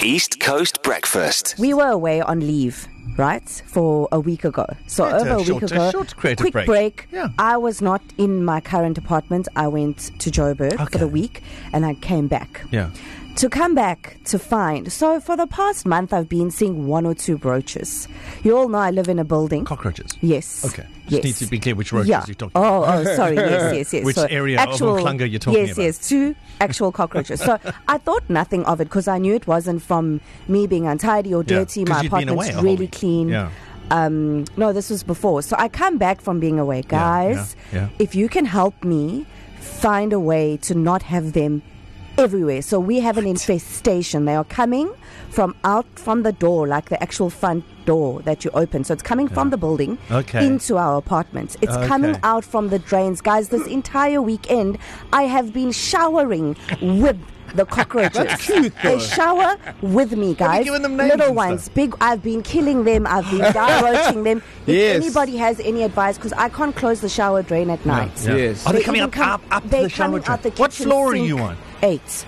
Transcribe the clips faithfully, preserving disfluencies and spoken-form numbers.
East Coast Breakfast. We were away on leave, right, for a week ago. So Yeah, over a a week short- a ago, short creative quick break. break. Yeah. I was not in my current apartment. I went to Joburg for Okay. the week, and I came back. Yeah. To come back to find. So for the past month, I've been seeing one or two roaches. You all know I live in a building. Cockroaches. Yes. Okay. Just Yes. need to be clear which roaches Yeah. you're talking about. Oh, oh, sorry. Yes, yes, yes. Which so area of Umhlanga you're talking yes, about? Yes, yes. Two actual cockroaches. So I thought nothing of it because I knew it wasn't from me being untidy or Yeah, dirty. 'cause My you'd been apartment's away a whole really week. clean. Yeah. Um, no, this was before. So I come back from being away. Yeah, Guys, yeah, yeah. if you can help me find a way to not have them everywhere. So we have an infestation. They are coming from out from the door, like the actual front door that you open. So it's coming from the building Okay. into our apartments. It's Okay. coming out from the drains. Guys, this entire weekend, I have been showering with the cockroaches. That's cute, though. They shower with me, guys. given them names Little and ones, stuff? big. I've been killing them. I've been roaching them. If Yes. anybody has any advice, because I can't close the shower drain at night. Yeah. Yes. Are they, They coming even up, come- up, up they're the shower coming out drain? the What kitchen floor are sink. you on? Eight.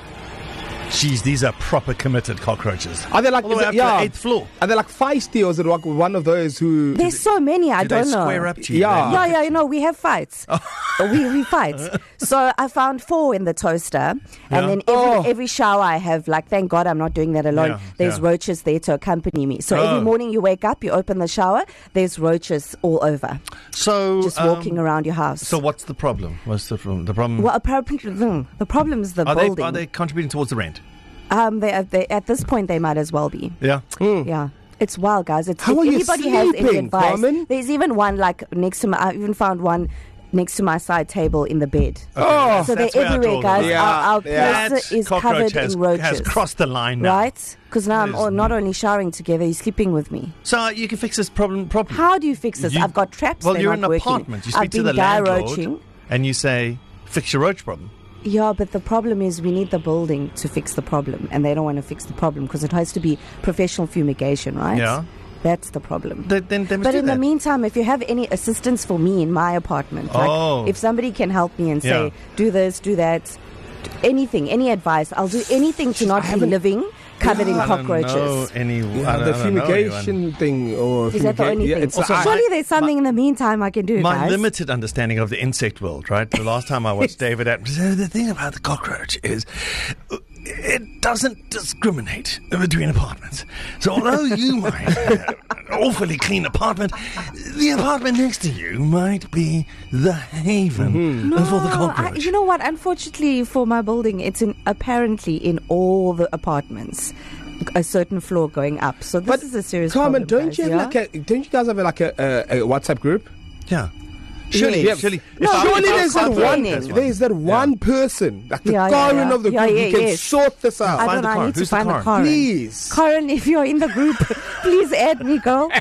Jeez, these are proper committed cockroaches. Are they like, All the is way it- up to yeah. the eighth floor? Are they like feisty, or is it like one of those who? There's so many. I Do don't they know. square up to you? Yeah. They- Yeah, yeah, you know, we have fights. we we fight. So I found four in the toaster, and Yeah. then every, Oh. every shower I have, like, thank God I'm not doing that alone. Yeah, There's yeah. roaches there to accompany me. So Oh. every morning you wake up, you open the shower, there's roaches all over, So, just um, walking around your house. So what's the problem? What's the problem? The problem? well, apparently, mm, the problem is the are they building. are they contributing towards the rent? Um, they, they at this point they might as well be. Yeah. Yeah. It's wild, guys. It's, How if are you anybody has any sleeping, advice, Carmen? there's even one like next to my. I even found one next to my side table in the bed. Oh, So That's they're where I everywhere, draw the guys. line. Yeah, Our, our yeah. place That is cockroach covered has, in roaches. has crossed the line now. Right? Because now I'm There's all, not n- only showering together, he's sleeping with me. So you can fix this problem properly. How do you fix this? You- I've got traps. Well, they're you're not in an working. apartment. You speak I've to been the landlord roaching. and you say, fix your roach problem. Yeah, but the problem is we need the building to fix the problem, and they don't want to fix the problem because it has to be professional fumigation, right? Yeah. That's the problem. Then, then they must But do in that. the meantime, if you have any assistance for me in my apartment, Oh. like if somebody can help me and say, Yeah. do this, do that, d- anything, any advice, I'll do anything to not be haven't- living covered in I don't know cockroaches. any, Yeah, I don't, the I don't know anyone. fumigation thing, or Is that the fumiga- only yeah, thing? it's Also, I- Surely there's something in the meantime I can do, My guys. limited understanding of the insect world, right? The last time I watched David Attenborough, the thing about the cockroach is uh, it doesn't discriminate between apartments. So although you might have an awfully clean apartment, the apartment next to you might be the haven for the I, cockroach. you know what? Unfortunately for my building, it's in, apparently in all the apartments. A certain floor going up. So this But is a serious Carmen, problem. don't guys, you have yeah? like a? Don't you guys have like a, a, a WhatsApp group? yeah. Surely, Yes. surely. No, if I- Surely if I there's that find one. there's There's that one person, like the Yeah, yeah, Karen yeah. of the Yeah, group, yeah, who can yes. sort this I out. Find don't the know. I Karen. need to Who's the find the Karen? Karen. Please. Karen, if you're in the group, please add me, girl.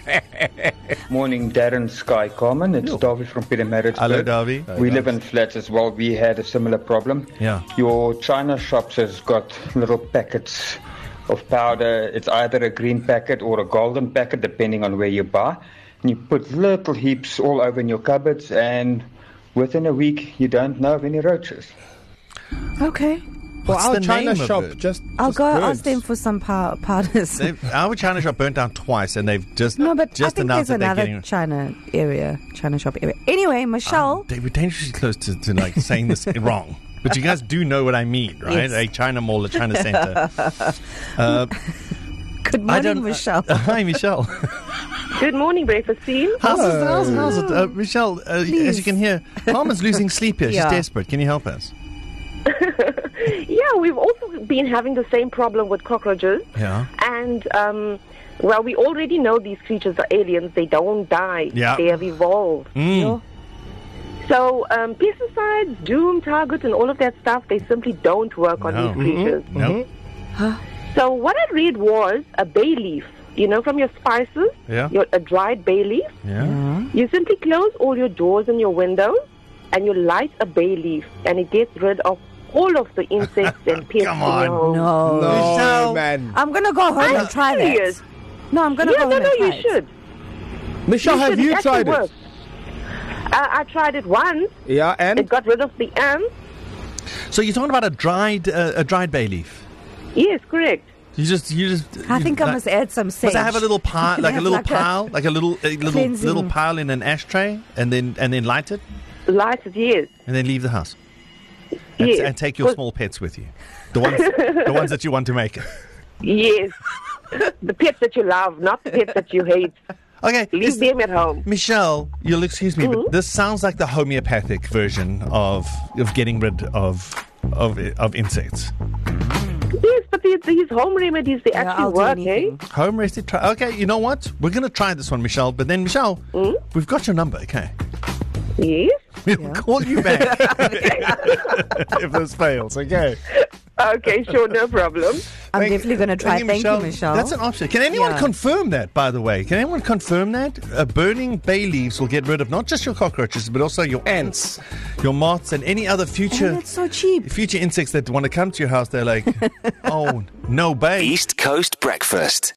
Morning, Darren, Sky, Carmen. It's Davy from Pietermaritzburg. Hello, Davy. We live in flats as well. We had a similar problem. Yeah. Your China shops has got little packets of powder. It's either a green packet or a golden packet, depending on where you buy. And you put little heaps all over in your cupboards, and within a week, you don't know of any roaches. Okay. For What's our the China name of shop, it? just I'll just go burnt. ask them for some pow- powders. They've- Our China shop burnt down twice, and they've just No, but I just think announced there's that they're another getting. China area, China shop area. Anyway, Michelle. They were dangerously close to, to like saying this wrong. But you guys do know what I mean, right? Yes. A China Mall, a China Center. Uh, Good I don't, morning, Michelle. Uh, hi, Michelle. Good morning, breakfast team. How's, it, how's, how's it? Uh, Michelle, uh, as Please. you can hear, Carmen's losing sleep here. She's Yeah. desperate. Can you help us? Yeah, we've also been having the same problem with cockroaches. Yeah. And, um, well, we already know these creatures are aliens. They don't die. Yeah. They have evolved. Mm. So um, pesticides, doom targets, and all of that stuff, they simply don't work on No. these creatures. No. So what I read was a bay leaf. You know, from your spices, Yeah. your, a dried bay leaf. Yeah. You simply close all your doors and your windows, and you light a bay leaf, and it gets rid of all of the insects and pests Come in on. your home. No. No, Michelle. man. I'm going to go home I'm and try serious. that. No, I'm going to Yeah, go no, home no, and try you it. should. Michelle, have should. you actually tried it? works. Uh, I tried it once. Yeah, It and got rid of the ants. So you're talking about a dried, uh, a dried bay leaf. Yes, correct. You just, you just. I you, think I like, must add some sage. Must I have a little pile, like a Have little like a pile, like a little, a little, cleansing- little pile in an ashtray, and then and then light it, Lighted, yes. and then leave the house, and, Yes. and take your Well- small pets with you, the ones, the ones that you want to make it. Yes. The pets that you love, not the pets that you hate. Okay, Leave is- them at home. Michelle, you'll excuse me, Mm-hmm. but this sounds like the homeopathic version of of getting rid of of of insects. Yes, but these, these home remedies, they Yeah, actually I'll do work, anything. eh? Home rested. Try- okay, you know what? We're going to try this one, Michelle. But then, Michelle, Mm? we've got your number. Okay, Yes. we'll call you back if this fails. Okay. Okay, sure, no problem. I'm Thank- definitely going to try. Thank you, Michelle. That's an option. Can anyone Yeah. confirm that, by the way? Can anyone confirm that? Uh, burning bay leaves will get rid of not just your cockroaches, but also your ants, your moths, and any other And future it's so cheap. future insects that want to come to your house. They're like, oh, no bay. East Coast Breakfast.